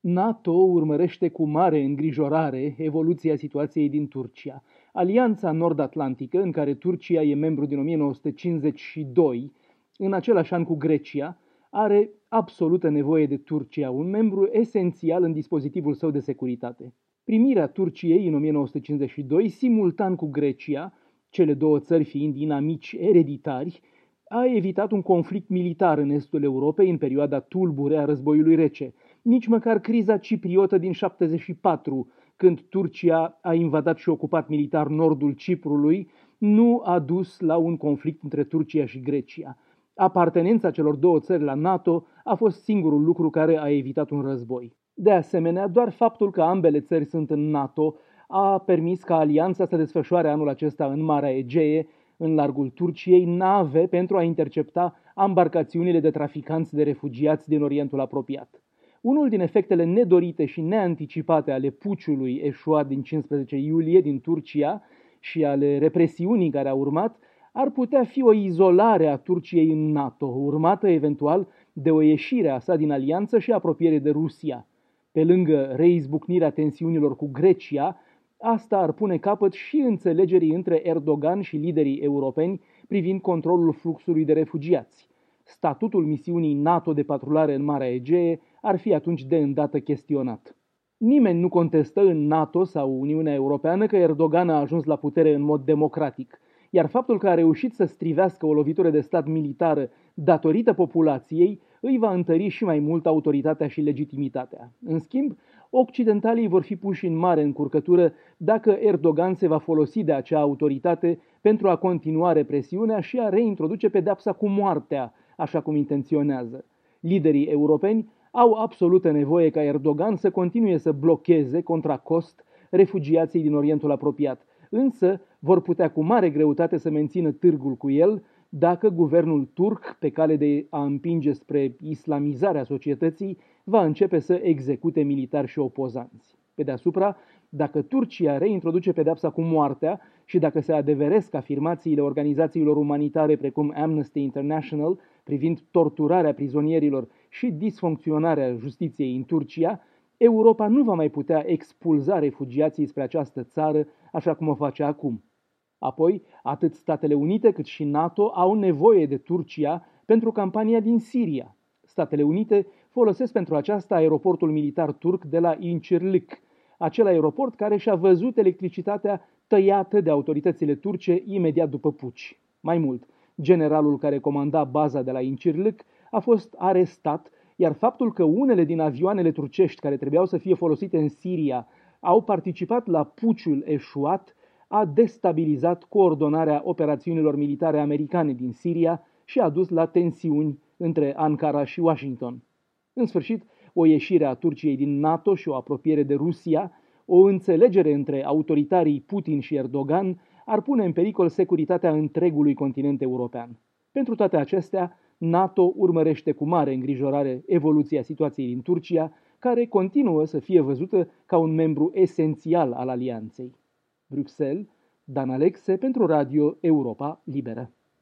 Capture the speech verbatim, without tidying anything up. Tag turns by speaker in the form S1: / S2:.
S1: NATO urmărește cu mare îngrijorare evoluția situației din Turcia. Alianța Nord-Atlantică, în care Turcia e membru din o mie nouă sute cincizeci și doi, în același an cu Grecia, are absolută nevoie de Turcia, un membru esențial în dispozitivul său de securitate. Primirea Turciei în o mie nouă sute cincizeci și doi, simultan cu Grecia, cele două țări fiind inamici ereditari, a evitat un conflict militar în estul Europei în perioada tulbure a războiului rece. Nici măcar criza cipriotă din șaptezeci și patru, când Turcia a invadat și ocupat militar nordul Ciprului, nu a dus la un conflict între Turcia și Grecia. Apartenența celor două țări la NATO a fost singurul lucru care a evitat un război. De asemenea, doar faptul că ambele țări sunt în NATO a permis ca alianța să desfășoare anul acesta în Marea Egee, în largul Turciei, nave pentru a intercepta ambarcațiunile de traficanți de refugiați din Orientul apropiat. Unul din efectele nedorite și neanticipate ale puciului eșuat din cincisprezece iulie din Turcia și ale represiunii care a urmat ar putea fi o izolare a Turciei în NATO, urmată eventual de o ieșire a sa din alianță și apropiere de Rusia. Pe lângă reizbucnirea tensiunilor cu Grecia, asta ar pune capăt și înțelegerii între Erdogan și liderii europeni privind controlul fluxului de refugiați. Statutul misiunii NATO de patrulare în Marea Egee ar fi atunci de îndată chestionat. Nimeni nu contestă în NATO sau Uniunea Europeană că Erdogan a ajuns la putere în mod democratic, iar faptul că a reușit să strivească o lovitură de stat militară datorită populației îi va întări și mai mult autoritatea și legitimitatea. În schimb, occidentalii vor fi puși în mare încurcătură dacă Erdogan se va folosi de acea autoritate pentru a continua represiunea și a reintroduce pedeapsa cu moartea, așa cum intenționează. Liderii europeni au absolută nevoie ca Erdogan să continue să blocheze contra cost refugiații din Orientul apropiat, însă vor putea cu mare greutate să mențină târgul cu el dacă guvernul turc, pe cale de a împinge spre islamizarea societății, va începe să execute militari și opozanți. Pe deasupra, dacă Turcia reintroduce pedeapsa cu moartea și dacă se adeveresc afirmațiile organizațiilor umanitare precum Amnesty International privind torturarea prizonierilor și disfuncționarea justiției în Turcia, Europa nu va mai putea expulza refugiații spre această țară așa cum o face acum. Apoi, atât Statele Unite cât și NATO au nevoie de Turcia pentru campania din Siria. Statele Unite folosesc pentru aceasta aeroportul militar turc de la Incirlik, acel aeroport care și-a văzut electricitatea tăiată de autoritățile turce imediat după puci. Mai mult, generalul care comanda baza de la Incirlik a fost arestat, iar faptul că unele din avioanele turcești care trebuiau să fie folosite în Siria au participat la puciul eșuat a destabilizat coordonarea operațiunilor militare americane din Siria și a dus la tensiuni între Ankara și Washington. În sfârșit, o ieșire a Turciei din NATO și o apropiere de Rusia, o înțelegere între autoritarii Putin și Erdogan ar pune în pericol securitatea întregului continent european. Pentru toate acestea, NATO urmărește cu mare îngrijorare evoluția situației din Turcia, care continuă să fie văzută ca un membru esențial al alianței. Bruxelles, Dan Alexe pentru Radio Europa Liberă.